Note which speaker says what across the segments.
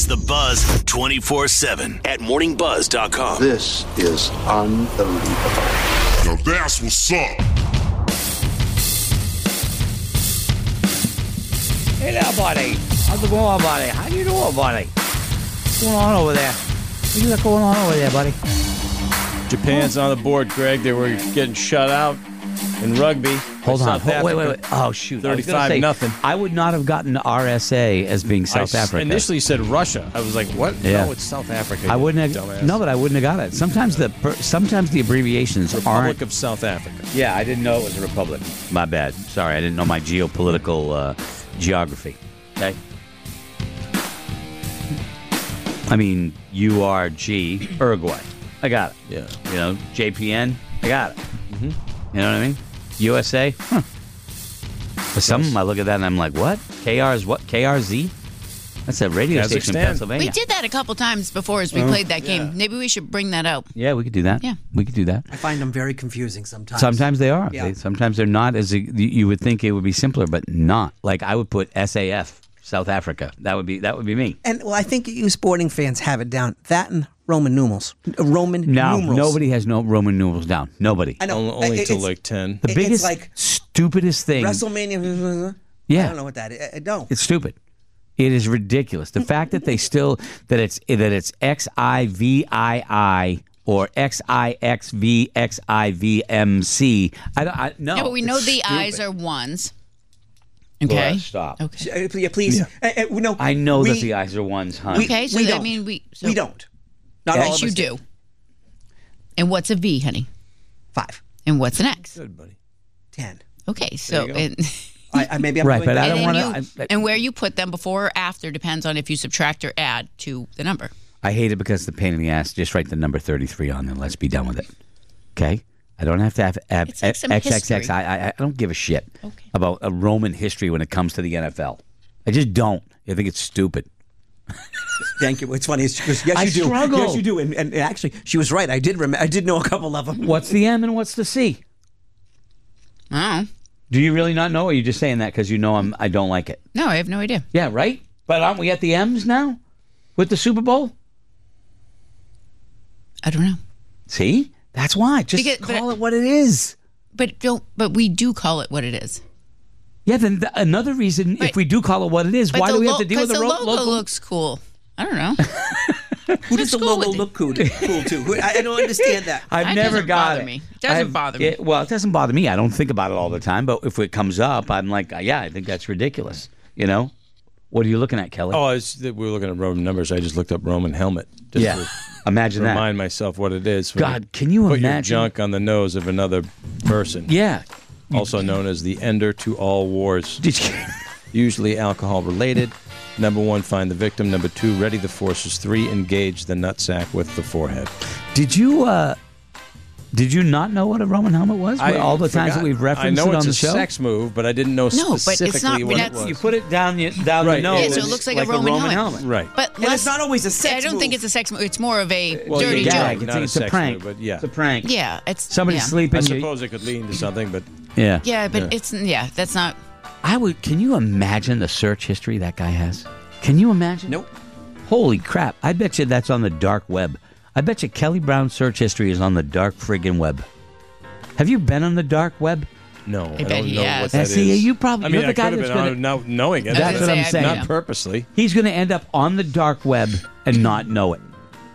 Speaker 1: It's The Buzz 24/7 at morningbuzz.com.
Speaker 2: This is unbelievable.
Speaker 3: Now that's what's up.
Speaker 4: Hey there, buddy. How's it going, buddy? How you doing, buddy? What's going on over there? What you got going on over there, buddy?
Speaker 5: Japan's on the board, Greg. They were getting shut out in rugby.
Speaker 4: Hold on.
Speaker 5: South
Speaker 4: Wait.
Speaker 5: Africa.
Speaker 4: Oh, shoot.
Speaker 5: 35-0.
Speaker 4: I would not have gotten RSA as being South Africa.
Speaker 5: Initially said Russia. I was like, what?
Speaker 4: Yeah.
Speaker 5: No, it's South Africa.
Speaker 4: I wouldn't have.
Speaker 5: Dumbass.
Speaker 4: No, but I wouldn't have got it. Sometimes the abbreviations
Speaker 5: Republic
Speaker 4: aren't.
Speaker 5: of South Africa.
Speaker 4: Yeah, I didn't know it was a republic. My bad. Sorry, I didn't know my geopolitical geography. Okay. I mean, URG, Uruguay. I got it.
Speaker 5: Yeah.
Speaker 4: You know, JPN, I got it. Mm-hmm. You know what I mean? USA, For some, I look at that and I'm like, what? KR is what? KRZ? That's a radio station in Pennsylvania.
Speaker 6: We did that a couple times before as we played that game. Maybe we should bring that out.
Speaker 4: Yeah, we could do that.
Speaker 6: Yeah.
Speaker 4: We could do that.
Speaker 7: I find them very confusing sometimes.
Speaker 4: Sometimes they are.
Speaker 7: Yeah.
Speaker 4: Sometimes they're not as you would think it would be simpler, but not. Like I would put SAF, South Africa. That would be me.
Speaker 7: And well, I think you sporting fans have it down. That and Roman numerals. Roman numerals.
Speaker 4: Nobody has no Roman numerals down. Nobody.
Speaker 7: I know.
Speaker 5: Only till like 10.
Speaker 4: The biggest,
Speaker 7: it's like
Speaker 4: stupidest thing.
Speaker 7: WrestleMania.
Speaker 4: Yeah.
Speaker 7: I don't know what that is. I don't.
Speaker 4: It's stupid. It is ridiculous. The fact that they still that it's XIVII or XIXVXIVMC. No.
Speaker 6: Yeah, but we know the
Speaker 4: stupid.
Speaker 6: I's are ones. Okay.
Speaker 4: Laura, stop.
Speaker 6: Okay.
Speaker 7: Yeah, please. No,
Speaker 4: I know that the I's are ones, hon.
Speaker 6: Okay, so
Speaker 7: we
Speaker 6: that
Speaker 7: don't.
Speaker 6: mean we
Speaker 7: don't. Not all
Speaker 6: Yes,
Speaker 7: of
Speaker 6: you
Speaker 7: us
Speaker 6: do. And what's a V, honey?
Speaker 7: 5,
Speaker 6: And what's an X?
Speaker 5: Good, buddy.
Speaker 7: 10.
Speaker 6: Okay, so
Speaker 7: Maybe I'm
Speaker 4: Right,
Speaker 7: doing
Speaker 4: but I
Speaker 7: that.
Speaker 4: don't
Speaker 6: and,
Speaker 4: want to.
Speaker 6: and where you put them before or after depends on if you subtract or add to the number.
Speaker 4: I hate it because the pain in the ass. Just write the number 33 on there. Let's be done with it. Okay? I don't have to have
Speaker 6: It's like some history.
Speaker 4: XXX. I don't give a shit
Speaker 6: Okay.
Speaker 4: about a Roman history when it comes to the NFL. I just don't. I think it's stupid.
Speaker 7: Thank you. It's funny. She goes, yes,
Speaker 4: I
Speaker 7: you do.
Speaker 4: struggle.
Speaker 7: Yes, you do. And actually, she was right. I did know a couple of them.
Speaker 4: What's the M and what's the C?
Speaker 6: Oh.
Speaker 4: Do you really not know, or are you just saying that because you know I don't like it?
Speaker 6: No, I have no idea.
Speaker 4: Yeah, right? But aren't we at the M's now with the Super Bowl?
Speaker 6: I don't know.
Speaker 4: See? That's why. Just call it what it is.
Speaker 6: But we do call it what it is.
Speaker 4: Yeah, then another reason, if we do call it what it is, why do we have to deal with the
Speaker 6: logo
Speaker 4: local?
Speaker 6: looks cool. I don't know.
Speaker 7: Who does the
Speaker 6: cool
Speaker 7: logo
Speaker 6: with
Speaker 7: look cool to? I don't understand that.
Speaker 4: I've
Speaker 6: That
Speaker 4: never
Speaker 6: doesn't
Speaker 4: got
Speaker 6: bother
Speaker 4: it.
Speaker 6: me. It doesn't bother me.
Speaker 4: Well, it doesn't bother me. I don't think about it all the time. But if it comes up, I'm like, yeah, I think that's ridiculous. You know? What are you looking at, Kelly?
Speaker 5: Oh, we were looking at Roman numbers. I just looked up Roman helmet. Just
Speaker 4: yeah. Imagine
Speaker 5: to
Speaker 4: that.
Speaker 5: remind myself what it is.
Speaker 4: God, can you
Speaker 5: put
Speaker 4: imagine?
Speaker 5: your junk on the nose of another person.
Speaker 4: Yeah.
Speaker 5: Also known as the ender to all wars.
Speaker 4: Did you?
Speaker 5: Usually alcohol related. Number 1, find the victim. Number 2, ready the forces. 3, engage the nutsack with the forehead.
Speaker 4: Did you not know what a Roman helmet was? All the times that we've referenced it on the show?
Speaker 5: I know it's a sex move, but I didn't know specifically what it was.
Speaker 4: You put it down the nose.
Speaker 6: Yeah, so it looks like a Roman helmet.
Speaker 5: Right.
Speaker 6: But
Speaker 7: And it's not always a sex
Speaker 6: I don't think it's a sex move. It's more of a
Speaker 5: Well,
Speaker 6: dirty
Speaker 5: yeah,
Speaker 6: joke.
Speaker 5: not
Speaker 4: It's
Speaker 5: a
Speaker 4: a
Speaker 5: sex
Speaker 4: prank.
Speaker 5: move, but yeah.
Speaker 4: It's a prank.
Speaker 6: Yeah, it's
Speaker 4: Somebody's sleeping.
Speaker 5: I suppose it could lead into something, but
Speaker 4: Yeah.
Speaker 6: Yeah, but it's that's not.
Speaker 4: Can you imagine the search history that guy has? Can you imagine?
Speaker 7: Nope.
Speaker 4: Holy crap. I bet you that's on the dark web. I bet you Kelly Brown's search history is on the dark friggin' web. Have you been on the dark web?
Speaker 5: no, I
Speaker 6: bet
Speaker 5: don't
Speaker 6: he
Speaker 5: know
Speaker 6: has.
Speaker 5: what that
Speaker 4: See,
Speaker 5: is.
Speaker 4: you probably-
Speaker 5: I mean,
Speaker 4: you're the
Speaker 5: I
Speaker 4: guy
Speaker 5: could have
Speaker 4: that's
Speaker 5: been
Speaker 4: gonna-
Speaker 5: on knowing it.
Speaker 4: That's what I'm saying.
Speaker 5: Not purposely.
Speaker 4: He's going to end up on the dark web and not know it.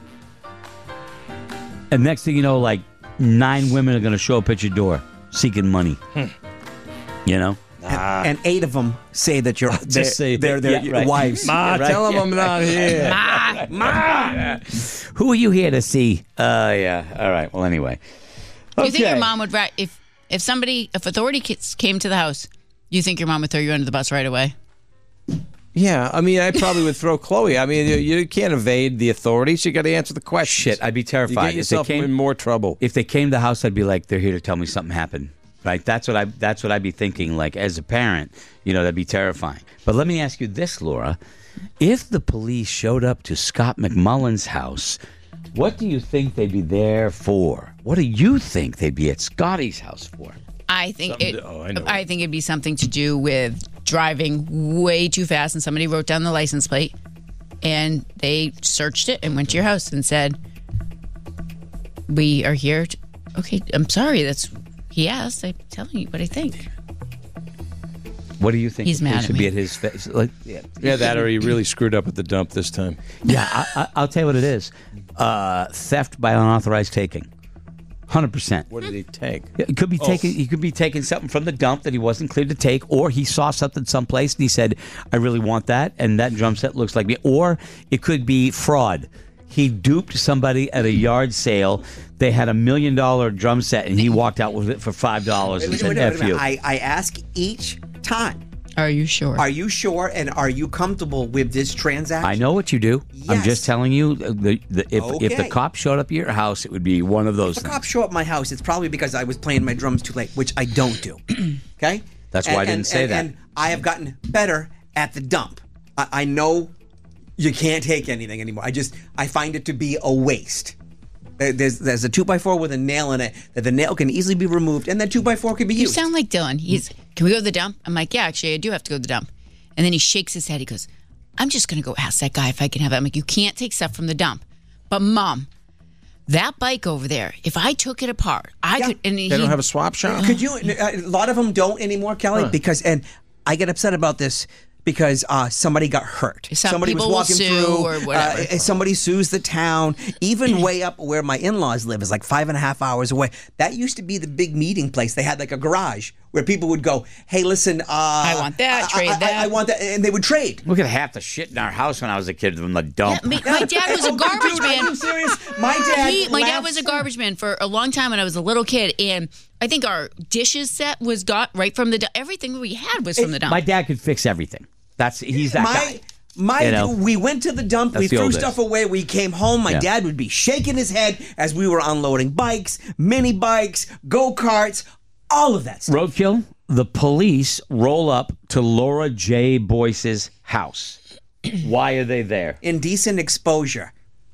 Speaker 4: And next thing you know, like 9 women are going to show up at your door seeking money. You know?
Speaker 7: And 8 of them say that you're they're
Speaker 4: right.
Speaker 7: wives.
Speaker 5: Ma,
Speaker 4: Right.
Speaker 5: tell him I'm not here.
Speaker 4: Who are you here to see? Yeah. All right. Well, anyway.
Speaker 6: Do you think your
Speaker 4: Okay.
Speaker 6: mom would if authority came to the house? You think your mom would throw you under the bus right away?
Speaker 5: Yeah, I mean, I probably would throw Chloe. I mean, you can't evade the authorities. You got to answer the question.
Speaker 4: Shit, I'd be
Speaker 5: You
Speaker 4: terrified.
Speaker 5: get yourself in more trouble.
Speaker 4: If they came to the house, I'd be like, they're here to tell me something happened. Right? That's what I'd be thinking. Like, as a parent, that'd be terrifying. But let me ask you this, Laura. If the police showed up to Scott McMullen's house, what do you think they'd be there for? What do you think they'd be at Scotty's house for?
Speaker 6: I think
Speaker 5: Something I
Speaker 6: think it'd be something to do with driving way too fast, and somebody wrote down the license plate. and they searched it and went to your house and said, "We are here." Okay, I'm sorry. He asked. I'm telling you what I think.
Speaker 4: What do you think?
Speaker 6: He's mad
Speaker 4: should
Speaker 6: at
Speaker 4: be
Speaker 6: me.
Speaker 4: at his face.
Speaker 5: Yeah, that or he really screwed up at the dump this time.
Speaker 4: Yeah, I'll tell you what it is. Theft by unauthorized taking. 100%.
Speaker 5: What did he take?
Speaker 4: It could be taking. He could be taking something from the dump that he wasn't cleared to take, or he saw something someplace and he said, "I really want that," and that drum set looks like me. Or it could be fraud. He duped somebody at a yard sale. They had $1 million drum set, and he walked out with it for $5 and said, "F you."
Speaker 7: I ask each time,
Speaker 6: Are you sure?
Speaker 7: are you sure and are you comfortable with this transaction?
Speaker 4: I know what you do. I'm
Speaker 7: Yes.
Speaker 4: just telling you, if the
Speaker 7: Okay.
Speaker 4: cop showed up at your house, it would be one of those
Speaker 7: If a
Speaker 4: things.
Speaker 7: cop show up at my house, it's probably because I was playing my drums too late, which I don't do. Okay?
Speaker 4: That's why I didn't say that.
Speaker 7: And I have gotten better at the dump. I know you can't take anything anymore. I find it to be a waste. There's a 2x4 with a nail in it that the nail can easily be removed, and that 2x4 can be
Speaker 6: You
Speaker 7: used.
Speaker 6: sound like Dylan. Can we go to the dump? I'm like, yeah, actually, I do have to go to the dump. And then he shakes his head. He goes, I'm just going to go ask that guy if I can have it. I'm like, you can't take stuff from the dump. But, Mom, that bike over there, if I took it apart, I could. And
Speaker 5: They don't have a swap shop?
Speaker 7: Could you? A lot of them don't anymore, Kelly, because and I get upset about this because somebody got hurt.
Speaker 6: Some
Speaker 7: somebody
Speaker 6: people
Speaker 7: was walking
Speaker 6: will sue
Speaker 7: through,
Speaker 6: or whatever.
Speaker 7: Somebody sues the town. Even way up where my in-laws live is like 5.5 hours away. That used to be the big meeting place. They had like a garage where people would go, "Hey, listen,
Speaker 6: I want that, trade that.
Speaker 7: I want that," and they would trade.
Speaker 4: Look at half the shit in our house when I was a kid from the dump.
Speaker 6: my dad was a garbage
Speaker 7: Dude, are you
Speaker 6: man.
Speaker 7: serious? My dad.
Speaker 6: My dad was a garbage man for a long time when I was a little kid, and I think our dishes set was got right from the dump. Everything we had was from the dump.
Speaker 4: My dad could fix everything. He's that guy. You know?
Speaker 7: We went to the dump.
Speaker 4: That's
Speaker 7: We
Speaker 4: the
Speaker 7: threw
Speaker 4: old
Speaker 7: stuff
Speaker 4: days.
Speaker 7: away. We came home. My
Speaker 4: Yeah.
Speaker 7: dad would be shaking his head as we were unloading bikes, mini bikes, go karts, all of that stuff.
Speaker 4: Roadkill, the police roll up to Laura J. Boyce's house. Why are they there?
Speaker 7: Indecent exposure.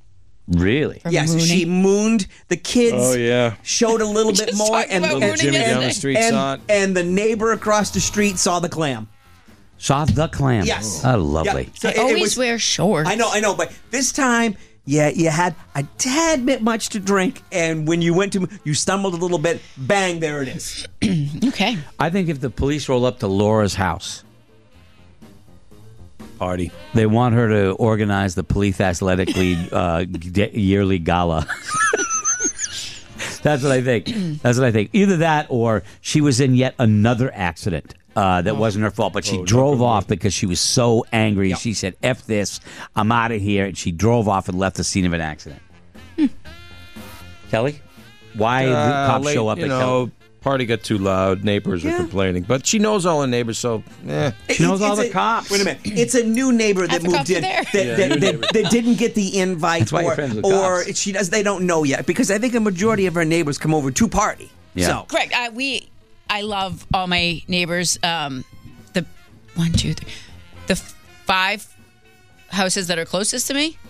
Speaker 4: Really?
Speaker 7: Yes,
Speaker 6: mooning.
Speaker 7: she mooned the kids.
Speaker 5: Oh, yeah.
Speaker 7: Showed a little bit
Speaker 6: Just
Speaker 7: more,
Speaker 6: talking about mooning
Speaker 5: Jimmy
Speaker 6: yesterday.
Speaker 5: down the street saw it.
Speaker 7: and the neighbor across the street saw the clam.
Speaker 4: Saw the clam.
Speaker 7: Yes.
Speaker 4: Oh, lovely.
Speaker 7: Yeah. So
Speaker 6: I always wear shorts.
Speaker 7: I know, but this time, yeah, you had a tad bit much to drink, and when you you stumbled a little bit, bang, there it is.
Speaker 6: Okay.
Speaker 4: I think if the police roll up to Laura's house,
Speaker 5: Party.
Speaker 4: they want her to organize the Police Athletic League yearly gala. That's what I think. Either that or she was in yet another accident that wasn't her fault, but she drove off because she was so angry.
Speaker 7: Yep.
Speaker 4: She said, "F this, I'm out of here." And she drove off and left the scene of an accident. Kelly? Why did cops
Speaker 5: Late,
Speaker 4: show up
Speaker 5: you
Speaker 4: at
Speaker 5: know,
Speaker 4: Kelly?
Speaker 5: party got too loud. Neighbors are complaining. But she knows all the neighbors, so,
Speaker 4: She knows all the cops.
Speaker 7: Wait a minute. It's a new neighbor that
Speaker 6: Half the
Speaker 7: moved
Speaker 6: cops are
Speaker 7: in
Speaker 6: there.
Speaker 7: that didn't get the invite,
Speaker 4: That's why you're friends with cops.
Speaker 7: she does. They don't know yet because I think a majority of our neighbors come over to party.
Speaker 4: Yeah.
Speaker 7: So
Speaker 6: Correct. I love all my neighbors. The 1, 2, 3, the 5 houses that are closest to me.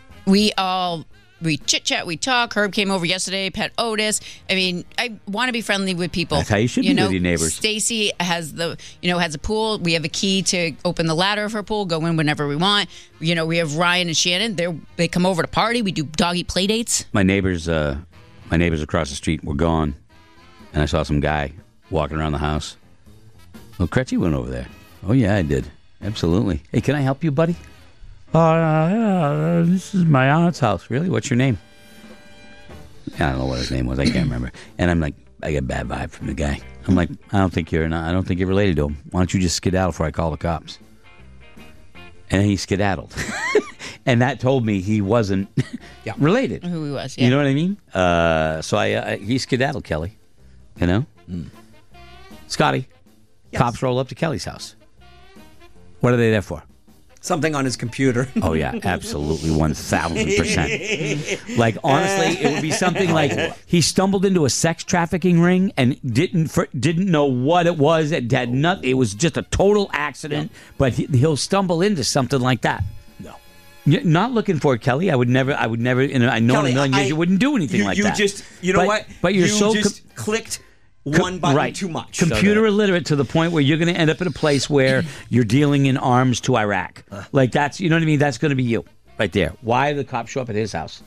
Speaker 6: We chit chat, we talk. Herb came over yesterday. Pet Otis. I mean, I want to be friendly with people.
Speaker 4: That's how you should be with your neighbors.
Speaker 6: Stacy has has a pool. We have a key to open the ladder of her pool. Go in whenever we want. We have Ryan and Shannon. They come over to party. We do doggy play dates.
Speaker 4: My neighbors across the street were gone, and I saw some guy walking around the house. Oh, Cretchy went over there. Oh, yeah, I did. Absolutely. Hey, can I help you, buddy? Oh, yeah, this is my aunt's house. Really? What's your name? I don't know what his name was. I can't remember. And I'm like, I get a bad vibe from the guy. I'm like, I don't think you're related to him. Why don't you just skedaddle before I call the cops? And then he skedaddled. And that told me he wasn't related.
Speaker 6: Who he was, yeah.
Speaker 4: You know what I mean? So he skedaddled, Kelly. You know? Scotty, cops roll up to Kelly's house. What are they there for?
Speaker 7: something on his computer.
Speaker 4: Oh, yeah, absolutely, 1,000%. Like, honestly, it would be something like he stumbled into a sex trafficking ring and didn't know what it was. It had nothing. It was just a total accident, but he'll stumble into something like that. You're not looking for it, Kelly. I would never. I know Kelly, in a million years you wouldn't do anything like that.
Speaker 7: You know what?
Speaker 4: But you're
Speaker 7: you
Speaker 4: so
Speaker 7: just clicked one button
Speaker 4: right.
Speaker 7: too much.
Speaker 4: Computer illiterate to the point where you're going to end up in a place where you're dealing in arms to Iraq. Like that's, you know what I mean? That's going to be you right there. Why did the cops show up at his house?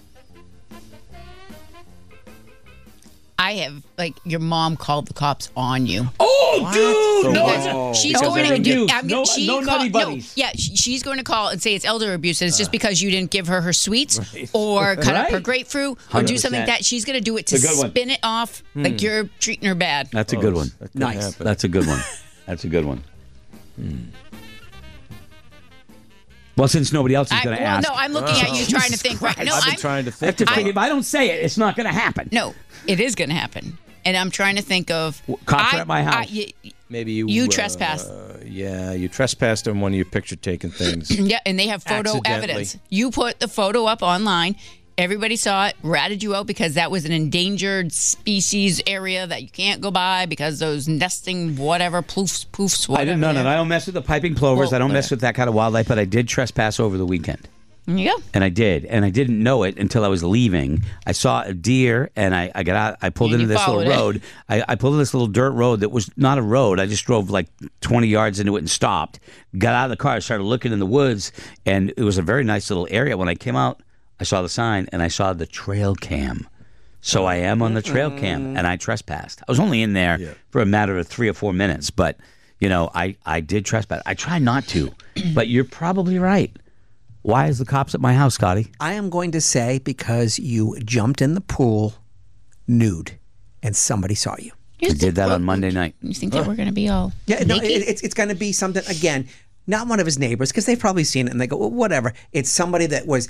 Speaker 6: I have, like, your mom called the cops on you.
Speaker 4: Oh, dude!
Speaker 6: Because she's going to do.
Speaker 4: abuse. No nutty buddies.
Speaker 6: She's going to call and say it's elder abuse, and it's just because you didn't give her her sweets or cut up her
Speaker 4: Right.
Speaker 6: grapefruit or do something
Speaker 4: 100%.
Speaker 6: like that. She's going to do it to
Speaker 4: It's a good one.
Speaker 6: spin it off like you're treating her bad.
Speaker 4: That's a good one.
Speaker 5: That could
Speaker 7: Nice.
Speaker 5: happen.
Speaker 4: That's a good one. That's a good one. Well, since nobody else is going to ask.
Speaker 6: No, I'm looking at you trying to think. Right? No,
Speaker 5: I've been
Speaker 6: I'm
Speaker 5: trying to
Speaker 4: I have
Speaker 5: think.
Speaker 4: to think, if I don't say it, it's not going to happen.
Speaker 6: no. It is going to happen, and I'm trying to think of.
Speaker 4: Cops are at my house.
Speaker 5: Maybe you.
Speaker 6: You trespassed.
Speaker 5: Yeah, you trespassed on one of your picture-taking things.
Speaker 6: Yeah, and they have photo
Speaker 5: Accidentally.
Speaker 6: evidence. You put the photo up online. Everybody saw it, ratted you out because that was an endangered species area that you can't go by because those nesting whatever poofs, whatever.
Speaker 4: I didn't know that. I don't mess with the piping plovers.
Speaker 6: Well,
Speaker 4: I don't mess with that kind of wildlife, but I did trespass over the weekend.
Speaker 6: There you go.
Speaker 4: And I did. And I didn't know it until I was leaving. I saw a deer and I got out. I pulled
Speaker 6: And
Speaker 4: into
Speaker 6: you
Speaker 4: this little
Speaker 6: followed it.
Speaker 4: road. I pulled in this little dirt road that was not a road. I just drove like 20 yards into it and stopped. Got out of the car, started looking in the woods, and it was a very nice little area. When I came out, I saw the sign and I saw the trail cam. So I am on the trail cam and I trespassed. I was only in there for a matter of 3 or 4 minutes, but you know, I did trespass. I try not to, but you're probably right. Why is the cops at my house, Scotty?
Speaker 7: I am going to say because you jumped in the pool nude and somebody saw you.
Speaker 4: I did that on Monday night.
Speaker 6: You think that we're going to be all
Speaker 7: Yeah, no,
Speaker 6: naked?
Speaker 7: it's going to be something, again, not one of his neighbors, because they've probably seen it and they go, well, whatever. It's somebody that was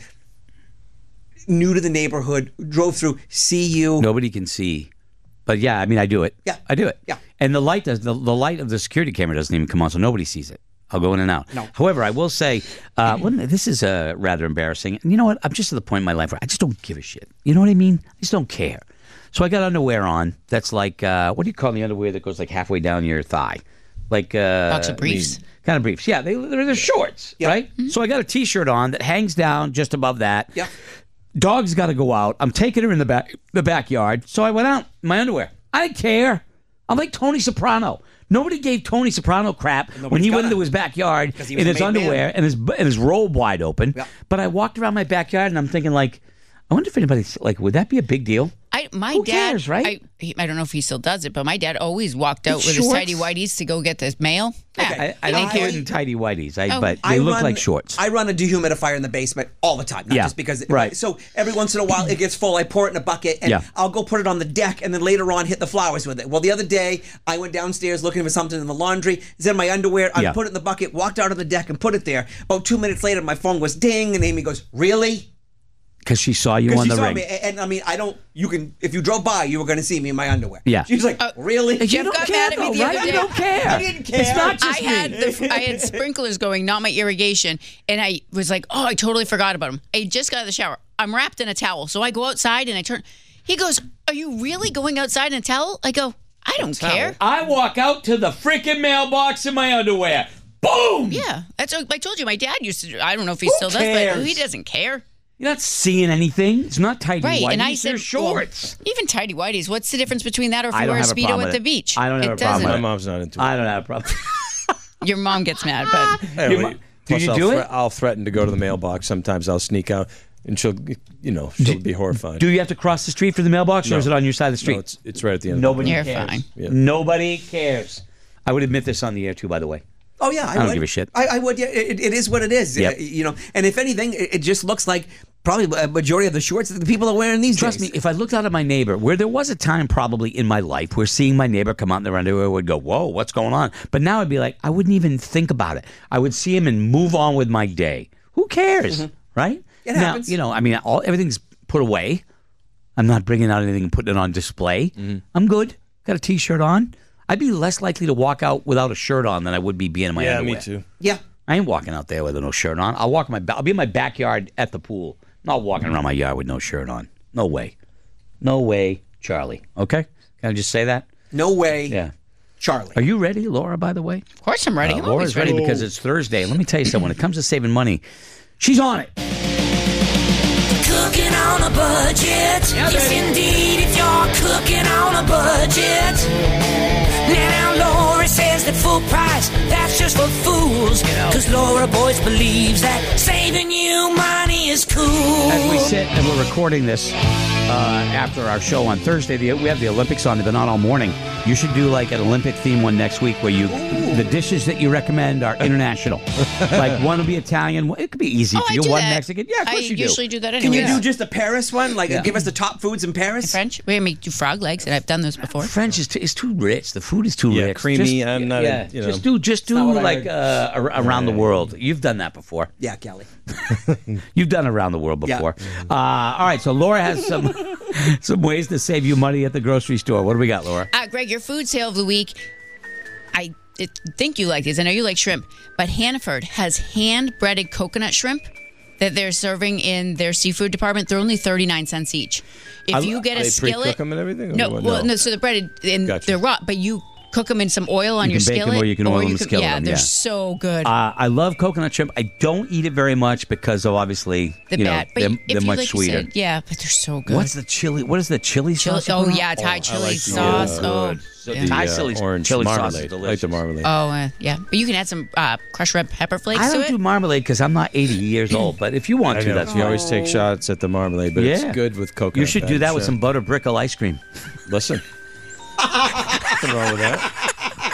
Speaker 7: new to the neighborhood, drove through, see you.
Speaker 4: Nobody can see. But yeah, I mean, I do it.
Speaker 7: Yeah.
Speaker 4: I do it.
Speaker 7: Yeah.
Speaker 4: And the light does. The light of the security camera doesn't even come on, so nobody sees it. I'll go in and out.
Speaker 7: No.
Speaker 4: However, I will say, this is rather embarrassing. And you know what? I'm just at the point in my life where I just don't give a shit. You know what I mean? I just don't care. So I got underwear on. That's like, what do you call the underwear that goes like halfway down your thigh? Like
Speaker 6: Boxer briefs.
Speaker 4: Kind of briefs. Yeah, they're shorts, right? So I got a T-shirt on that hangs down just above that.
Speaker 7: Yeah.
Speaker 4: Dog's got to go out. I'm taking her in the backyard. So I went out in my underwear. I didn't care. I'm like Tony Soprano. Nobody gave Tony Soprano crap when he went into his backyard
Speaker 7: he was
Speaker 4: in
Speaker 7: a
Speaker 4: his
Speaker 7: made
Speaker 4: underwear
Speaker 7: man.
Speaker 4: and his robe wide open.
Speaker 7: Yeah.
Speaker 4: But I walked around my backyard and I'm thinking, like, I wonder if anybody, like, would that be a big deal?
Speaker 6: My
Speaker 4: Who
Speaker 6: dad,
Speaker 4: cares, right?
Speaker 6: I don't know if he still does it, but my dad always walked out
Speaker 4: It's
Speaker 6: with his
Speaker 4: shorts.
Speaker 6: tidy whities to go get the mail. Yeah,
Speaker 4: I
Speaker 6: he
Speaker 4: don't
Speaker 6: didn't
Speaker 4: care
Speaker 6: care.
Speaker 4: in tidy whities,
Speaker 6: Oh.
Speaker 4: but they look like shorts.
Speaker 7: I run a dehumidifier in the basement all the time, not
Speaker 4: Yeah,
Speaker 7: just because.
Speaker 4: right.
Speaker 7: So every once in a while it gets full. I pour it in a bucket and
Speaker 4: Yeah.
Speaker 7: I'll go put it on the deck and then later on hit the flowers with it. Well, the other day I went downstairs looking for something in the laundry. It's in my underwear. I
Speaker 4: Yeah.
Speaker 7: put it in the bucket, walked out on the deck and put it there. About 2 minutes later, my phone was ding and Amy goes, "Really?"
Speaker 4: Because she saw you
Speaker 7: Because
Speaker 4: on
Speaker 7: she
Speaker 4: the
Speaker 7: saw
Speaker 4: ring.
Speaker 7: me, and I mean, if you drove by, you were going to see me in my underwear.
Speaker 4: Yeah.
Speaker 7: She was like, "Really?"
Speaker 6: Jeff got mad at me the other day.
Speaker 4: You don't care.
Speaker 7: I didn't care.
Speaker 4: It's not just
Speaker 6: I had sprinklers going, not my irrigation, and I was like, "Oh, I totally forgot about them." I just got out of the shower. I'm wrapped in a towel, so I go outside and I turn. He goes, "Are you really going outside in a towel?" I go, "I don't care."
Speaker 4: I walk out to the freaking mailbox in my underwear. Boom!
Speaker 6: Yeah, that's. I told you, my dad used to. I don't know if he still does,
Speaker 4: cares?
Speaker 6: but he doesn't care.
Speaker 4: You're not seeing anything. It's not tidy
Speaker 6: Right,
Speaker 4: whities.
Speaker 6: and I said,
Speaker 4: they're shorts.
Speaker 6: well, even tidy whities. What's the difference between that or if
Speaker 4: I
Speaker 6: you
Speaker 4: don't
Speaker 6: wear a
Speaker 4: have a
Speaker 6: Speedo
Speaker 4: problem
Speaker 6: at
Speaker 4: with
Speaker 6: the
Speaker 4: it.
Speaker 6: beach?
Speaker 4: I don't have
Speaker 6: It
Speaker 4: a problem
Speaker 6: doesn't.
Speaker 4: with
Speaker 5: My mom's not into it.
Speaker 4: I don't have a problem.
Speaker 6: Your mom gets mad, but
Speaker 5: Hey,
Speaker 4: Your mom-
Speaker 5: plus
Speaker 4: do you
Speaker 5: I'll
Speaker 4: do it?
Speaker 5: I'll threaten to go to the mailbox. Sometimes I'll sneak out, and she'll be horrified.
Speaker 4: Do you have to cross the street for the mailbox, or is it on your side of the street?
Speaker 5: No, it's right at the end.
Speaker 4: Nobody
Speaker 6: You're
Speaker 4: cares.
Speaker 6: fine.
Speaker 5: Yeah.
Speaker 4: Nobody cares. I would admit this on the air too, by the way.
Speaker 7: Oh yeah, I
Speaker 4: don't
Speaker 7: would.
Speaker 4: give a shit.
Speaker 7: I would. Yeah, it is what it is.
Speaker 4: Yep.
Speaker 7: And if anything, it just looks like probably a majority of the shorts that the people are wearing these
Speaker 4: Trust
Speaker 7: days.
Speaker 4: me, if I looked out at my neighbor, where there was a time probably in my life where seeing my neighbor come out in their underwear would go, whoa, what's going on? But now I'd be like, I wouldn't even think about it. I would see him and move on with my day. Who cares, right?
Speaker 7: It
Speaker 4: now,
Speaker 7: happens.
Speaker 4: Everything's put away. I'm not bringing out anything and putting it on display. I'm good. Got a T-shirt on. I'd be less likely to walk out without a shirt on than I would be being in my
Speaker 5: Yeah,
Speaker 4: underwear.
Speaker 5: me too.
Speaker 7: Yeah.
Speaker 4: I ain't walking out there with no shirt on. I'll be in my backyard at the pool. I'm not walking around my yard with no shirt on. No way. No way, Charlie. Okay? Can I just say that?
Speaker 7: No way.
Speaker 4: Yeah.
Speaker 7: Charlie.
Speaker 4: Are you ready, Laura, by the way?
Speaker 6: of course I'm ready. I'm
Speaker 4: Laura's
Speaker 6: always ready.
Speaker 4: ready because it's Thursday. Let me tell you something. When it comes to saving money, she's on it.
Speaker 8: Good cooking on a budget. Yes, indeed, if you're cooking on a budget. Now Laura says that full price, that's just for fools. Because Laura Boyce believes that saving you money is cool.
Speaker 4: As we sit and we're recording this after our show on Thursday, we have the Olympics on. They've been on all morning. You should do like an Olympic theme one next week where the dishes that you recommend are international. Like one will be Italian. It could be easy for you. One Mexican. Yeah, of course you do.
Speaker 6: I usually do that anyway.
Speaker 7: Can you do just a Paris one? Like give us the top foods in Paris?
Speaker 6: French? We make do frog legs, and I've done those before.
Speaker 4: French is too rich. The food is too rich.
Speaker 5: Creamy. I'm not.
Speaker 4: Just do like around the world. You've done that before.
Speaker 7: Yeah, Kelly.
Speaker 4: You've done around the world before. Yeah. All right. So Laura has some ways to save you money at the grocery store. What do we got, Laura?
Speaker 6: Greg, your food sale of the week. I think you like these. I know you like shrimp, but Hannaford has hand-breaded coconut shrimp that they're serving in their seafood department. They're only 39 cents each. If you get a skillet,
Speaker 5: pre-cook them and everything?
Speaker 6: No. So they're breaded and they're raw, but you cook them in some oil on your skillet.
Speaker 4: Or you can oil them and skillet them.
Speaker 6: They're so good.
Speaker 4: I love coconut shrimp. I don't eat it very much because of obviously they're much sweeter.
Speaker 6: But they're so good.
Speaker 4: What's the chili? What is the chili sauce?
Speaker 6: Oh yeah, Thai chili sauce.
Speaker 4: Thai chili sauce is delicious.
Speaker 5: I like the marmalade.
Speaker 6: Oh yeah, but you can add some crushed red pepper flakes.
Speaker 4: I
Speaker 6: to
Speaker 4: don't
Speaker 6: it.
Speaker 4: do marmalade because I'm not 80 years old. But if you want to, that's
Speaker 5: you always take shots at the marmalade, but it's good with coconut.
Speaker 4: You should do that with some butter brickle ice cream.
Speaker 5: Listen, nothing wrong with that.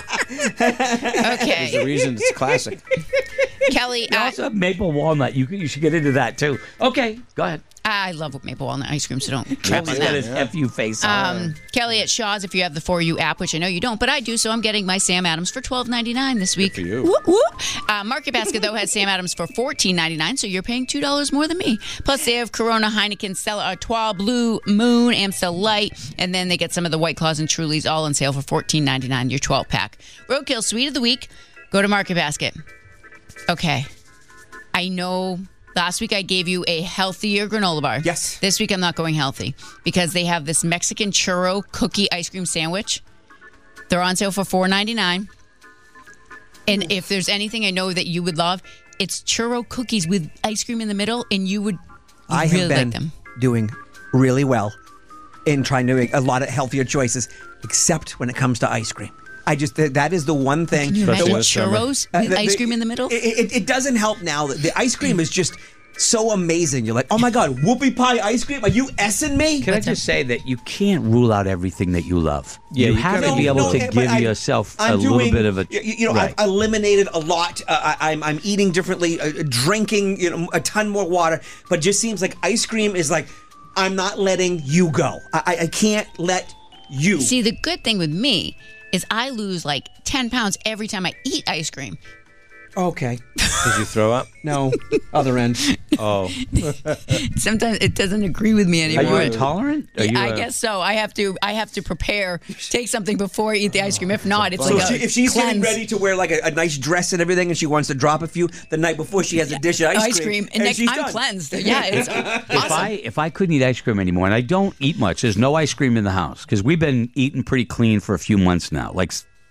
Speaker 6: Okay.
Speaker 5: There's a reason it's classic.
Speaker 6: Kelly,
Speaker 4: you also have maple walnut. You should get into that too. Okay, go ahead.
Speaker 6: I love maple walnut ice cream, so don't trap on
Speaker 4: that. His FU face on.
Speaker 6: Kelly at Shaw's, if you have the 4U app, which I know you don't, but I do, so I'm getting my Sam Adams for $12.99 this week.
Speaker 5: Good for you.
Speaker 6: Whoop, whoop. Market Basket, though, has Sam Adams for $14.99, so you're paying $2 more than me. Plus, they have Corona, Heineken, Stella Artois, Blue Moon, Amstel Light, and then they get some of the White Claws and Trulies all on sale for $14.99, your 12-pack. Roadkill Sweet of the Week, go to Market Basket. Okay. I know last week I gave you a healthier granola bar.
Speaker 7: Yes.
Speaker 6: This week I'm not going healthy because they have this Mexican churro cookie ice cream sandwich. They're on sale for $4.99. And if there's anything I know that you would love, it's churro cookies with ice cream in the middle, and you would really like them.
Speaker 7: Doing really well in trying to make a lot of healthier choices, except when it comes to ice cream. That is the one thing.
Speaker 6: Can you imagine churros with ice cream in the middle?
Speaker 7: It doesn't help now. The ice cream is just so amazing. You're like, oh my God, whoopie pie ice cream? Are you S-ing me?
Speaker 4: Can I just say that you can't rule out everything that you love. Yeah, you have to be able to give yourself a little bit of a...
Speaker 7: I've eliminated a lot. I'm eating differently, drinking a ton more water, but it just seems like ice cream is like, I'm not letting you go. I can't let you.
Speaker 6: See, the good thing with me is I lose like 10 pounds every time I eat ice cream.
Speaker 7: Okay.
Speaker 5: Did you throw up?
Speaker 7: No. Other end.
Speaker 5: Oh.
Speaker 6: Sometimes it doesn't agree with me anymore.
Speaker 4: Are you intolerant?
Speaker 6: I guess so. I have to prepare, take something before I eat the ice cream. If not, it's like
Speaker 7: if she's getting ready to wear like a nice dress and everything, and she wants to drop a few the night before, she has a dish of ice cream.
Speaker 6: And
Speaker 7: she's
Speaker 6: I'm
Speaker 7: done.
Speaker 6: cleansed. Yeah, it's awesome.
Speaker 4: If I couldn't eat ice cream anymore, and I don't eat much, there's no ice cream in the house because we've been eating pretty clean for a few months now, like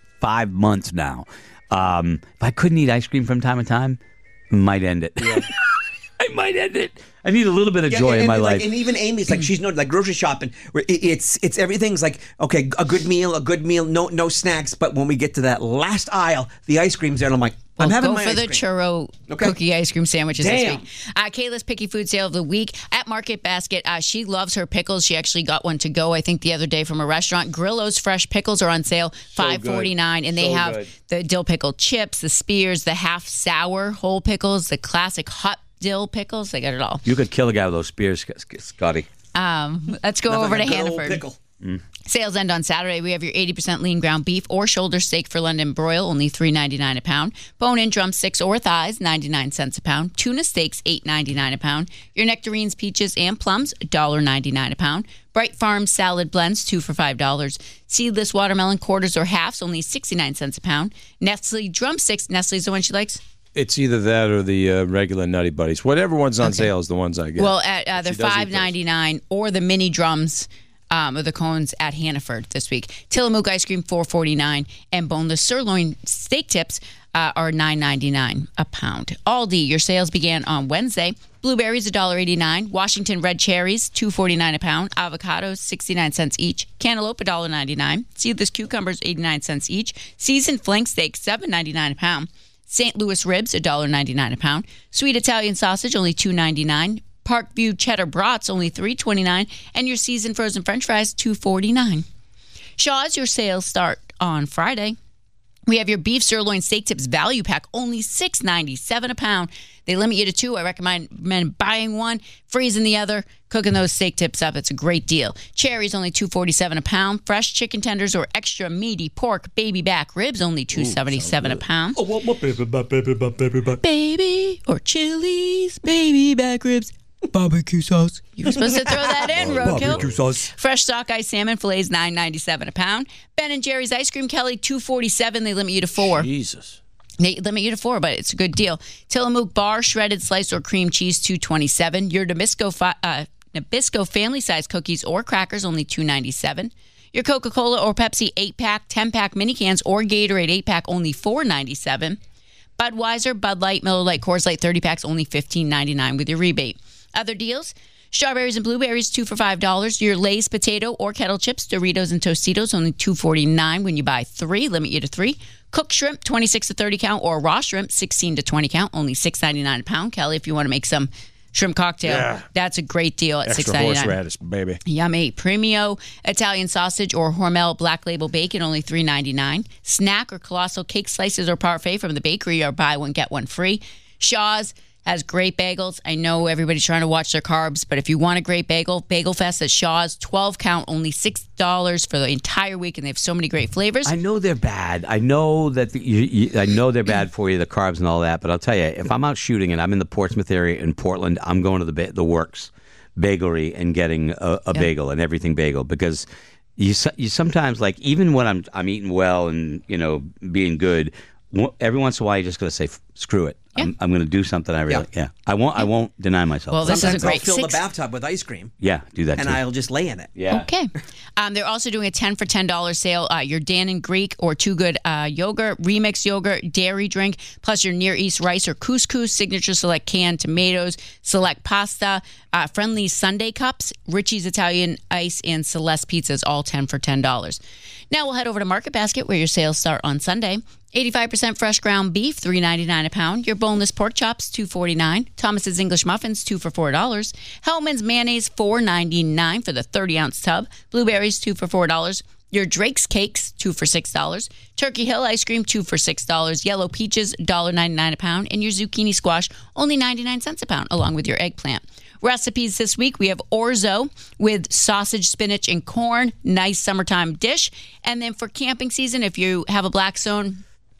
Speaker 4: 5 months now. If I couldn't eat ice cream from time to time, I might end it. Yeah. I might end it. I need a little bit of joy in my life.
Speaker 7: And even Amy's like, she's like grocery shopping. Where it's everything's like, okay, a good meal, no snacks. But when we get to that last aisle, the ice cream's there, and I'm like, I'm having my ice cream.
Speaker 6: Go for the churro cookie ice cream sandwiches this week. Kayla's Picky Food Sale of the Week at Market Basket. She loves her pickles. She actually got one to go, I think, the other day from a restaurant. Grillo's fresh pickles are on sale, $5.49, and they have the dill pickle chips, the spears, the half sour whole pickles, the classic hot dill pickles. They got it all.
Speaker 4: You could kill a guy with those spears, Scotty.
Speaker 6: Let's go over to Hannaford. Sales end on Saturday. We have your 80% lean ground beef or shoulder steak for London broil, only $3.99 a pound. Bone-in drumsticks or thighs, 99 cents a pound. Tuna steaks, $8.99 a pound. Your nectarines, peaches, and plums, $1.99 a pound. Bright Farm salad blends, 2 for $5. Seedless watermelon quarters or halves, only 69 cents a pound. Nestle drumsticks. Nestle's the one she likes?
Speaker 5: It's either that or the regular Nutty Buddies. Whatever one's on sale is the ones I get.
Speaker 6: Well, at the $5.99 or the mini drums. of the cones at Hannaford this week. Tillamook ice cream, $4.49, and boneless sirloin steak tips are $9.99 a pound. Aldi, your sales began on Wednesday. Blueberries, $1.89. Washington red cherries, $2.49 a pound. Avocados, 69 cents each. Cantaloupe, $1.99. Seedless cucumbers, 89 cents each. Seasoned flank steak, $7.99 a pound. St. Louis ribs, $1.99 a pound. Sweet Italian sausage, only $2.99. Parkview cheddar brats, only $3.29. And your seasoned frozen french fries, $2.49. Shaw's, your sales start on Friday. We have your beef sirloin steak tips value pack, only $6.97 a pound. They limit you to 2. I recommend buying one, freezing the other, cooking those steak tips up. It's a great deal. Cherries, only $2.47 a pound. Fresh chicken tenders or extra meaty pork baby back ribs, only $2.77 a pound.
Speaker 7: Oh, what baby back?
Speaker 6: Baby or Chili's baby back ribs. Barbecue sauce. You were supposed to throw that in, Roadkill.
Speaker 7: Barbecue sauce.
Speaker 6: Fresh sockeye salmon fillets, $9.97 a pound. Ben & Jerry's ice cream, Kelly, $2.47. They limit you to 4.
Speaker 5: Jesus.
Speaker 6: They limit you to 4, but it's a good deal. Tillamook bar, shredded slice or cream cheese, $2.27. Your Nabisco family size cookies or crackers, only $2.97. Your Coca-Cola or Pepsi 8-pack, 10-pack mini cans or Gatorade 8-pack, only $4.97. Budweiser, Bud Light, Miller Lite, Coors Light 30 packs, only $15.99 with your rebate. Other deals: strawberries and blueberries, 2 for $5. Your Lay's potato or kettle chips, Doritos and Tostitos, only $2.49 when you buy 3. Limit you to 3. Cooked shrimp, 26 to 30 count, or raw shrimp, 16 to 20 count, only $6.99 a pound. Kelly, if you want to make some shrimp cocktail, that's a great deal at
Speaker 5: Extra
Speaker 6: $6.99.
Speaker 5: horseradish, baby.
Speaker 6: Yummy. Premio Italian sausage or Hormel Black Label bacon, only $3.99. Snack or colossal cake slices or parfait from the bakery, or buy one, get one free. Shaw's has great bagels. I know everybody's trying to watch their carbs, but if you want a great bagel, Bagel Fest at Shaw's, 12 count, only $6 for the entire week, and they have so many great flavors.
Speaker 4: I know they're bad. I know that I know they're bad for you, the carbs and all that. But I'll tell you, if I'm out shooting and I'm in the Portsmouth area in Portland, I'm going to the Works Bakery and getting a bagel, and everything bagel, because you sometimes, like, even when I'm eating well and being good, every once in a while you just got to say screw it. Yeah. I'm going to do something I really I won't deny myself.
Speaker 6: Well, this
Speaker 7: Sometimes
Speaker 6: is a great
Speaker 7: I'll fill the bathtub with ice cream.
Speaker 4: Yeah, do that
Speaker 7: and
Speaker 4: too.
Speaker 7: I'll just lay in it.
Speaker 4: Yeah.
Speaker 6: Okay. They're also doing a 10 for $10 sale. Your Dan and Greek or Too Good yogurt, remix yogurt, dairy drink, plus your Near East rice or couscous, Signature Select canned tomatoes, select pasta, Friendly Sunday cups, Richie's Italian ice, and Celeste pizzas, all 10 for $10. Now we'll head over to Market Basket, where your sales start on Sunday. 85% fresh ground beef, $3.99 a pound. Your boneless pork chops, $2.49. Thomas's English muffins, 2 for $4. Hellman's mayonnaise, $4.99 for the 30-ounce tub. Blueberries, 2 for $4. Your Drake's cakes, 2 for $6. Turkey Hill ice cream, 2 for $6. Yellow peaches, $1.99 a pound. And your zucchini squash, only 99 cents a pound, along with your eggplant. Recipes this week, we have orzo with sausage, spinach, and corn. Nice summertime dish. And then for camping season, if you have a Black Zone,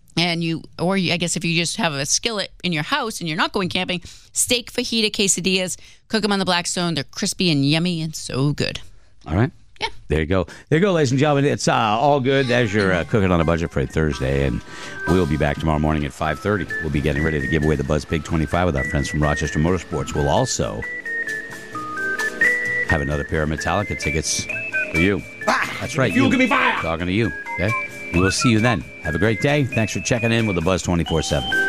Speaker 6: I guess if you just have a skillet in your house and you're not going camping, steak fajita quesadillas. Cook them on the Black Zone. They're crispy and yummy and so good.
Speaker 4: All right.
Speaker 6: Yeah.
Speaker 4: There you go. There you go, ladies and gentlemen. It's all good. There's your Cooking on a Budget for Thursday, and we'll be back tomorrow morning at 5:30. We'll be getting ready to give away the Buzz Pig 25 with our friends from Rochester Motorsports. We'll also have another pair of Metallica tickets for you. That's right.
Speaker 7: You give me fire.
Speaker 4: Talking to you. Okay. We will see you then. Have a great day. Thanks for checking in with the Buzz 24/7.